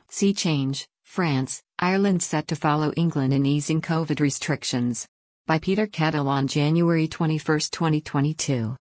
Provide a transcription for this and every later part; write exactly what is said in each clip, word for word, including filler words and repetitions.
Sea change: France, Ireland set to follow England in easing COVID restrictions. By Peter Kettle on January twenty-first, twenty twenty-two.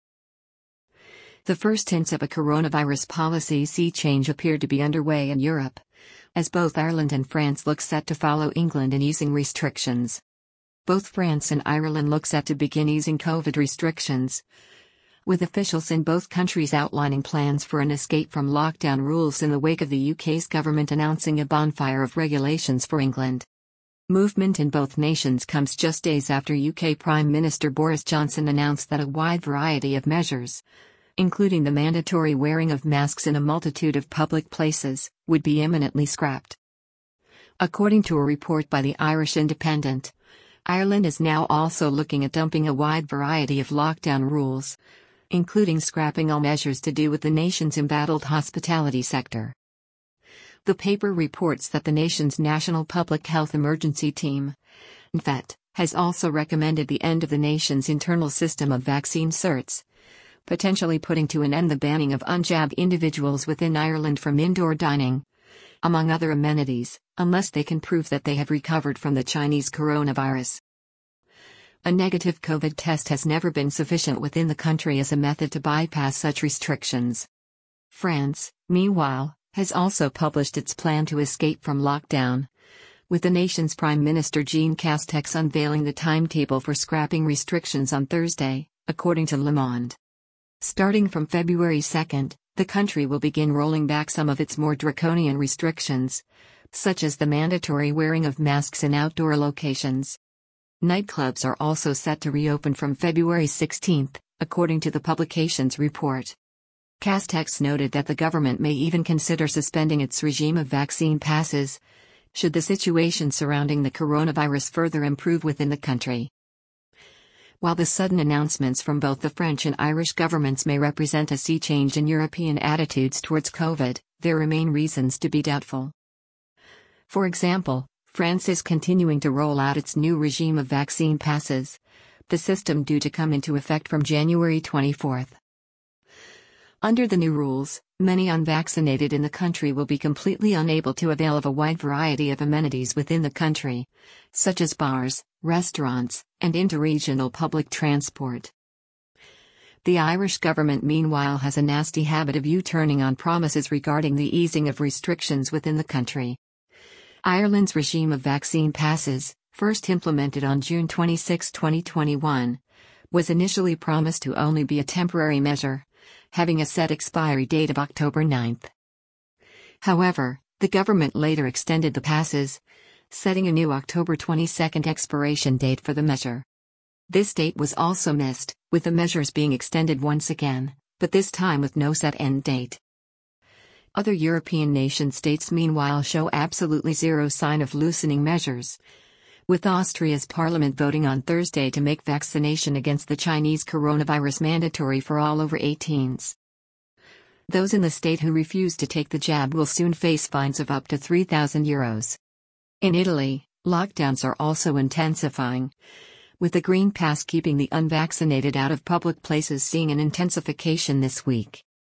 The first hints of a coronavirus policy sea change appeared to be underway in Europe, as both Ireland and France look set to follow England in easing restrictions. Both France and Ireland look set to begin easing COVID restrictions, with officials in both countries outlining plans for an escape from lockdown rules in the wake of the U K's government announcing a bonfire of regulations for England. Movement in both nations comes just days after U K Prime Minister Boris Johnson announced that a wide variety of measures, including the mandatory wearing of masks in a multitude of public places, would be imminently scrapped. According to a report by the Irish Independent, Ireland is now also looking at dumping a wide variety of lockdown rules, including scrapping all measures to do with the nation's embattled hospitality sector. The paper reports that the nation's National Public Health Emergency Team, N P H E T, has also recommended the end of the nation's internal system of vaccine certs, potentially putting to an end the banning of unjabbed individuals within Ireland from indoor dining, among other amenities, unless they can prove that they have recovered from the Chinese coronavirus. A negative COVID test has never been sufficient within the country as a method to bypass such restrictions. France, meanwhile, has also published its plan to escape from lockdown, with the nation's Prime Minister Jean Castex unveiling the timetable for scrapping restrictions on Thursday, according to Le Monde. Starting from February second, the country will begin rolling back some of its more draconian restrictions, such as the mandatory wearing of masks in outdoor locations. Nightclubs are also set to reopen from February sixteenth, according to the publication's report. Castex noted that the government may even consider suspending its regime of vaccine passes, should the situation surrounding the coronavirus further improve within the country. While the sudden announcements from both the French and Irish governments may represent a sea change in European attitudes towards COVID, there remain reasons to be doubtful. For example, France is continuing to roll out its new regime of vaccine passes, the system due to come into effect from January twenty-fourth. Under the new rules, many unvaccinated in the country will be completely unable to avail of a wide variety of amenities within the country, such as bars, restaurants, and interregional public transport. The Irish government meanwhile has a nasty habit of U-turning on promises regarding the easing of restrictions within the country. Ireland's regime of vaccine passes, first implemented on June twenty-sixth, twenty twenty-one, was initially promised to only be a temporary measure, having a set expiry date of October ninth. However, the government later extended the passes, setting a new October twenty-second expiration date for the measure. This date was also missed, with the measures being extended once again, but this time with no set end date. Other European nation-states meanwhile show absolutely zero sign of loosening measures, with Austria's parliament voting on Thursday to make vaccination against the Chinese coronavirus mandatory for all over eighteens. Those in the state who refuse to take the jab will soon face fines of up to three thousand euros. In Italy, lockdowns are also intensifying, with the Green Pass keeping the unvaccinated out of public places seeing an intensification this week.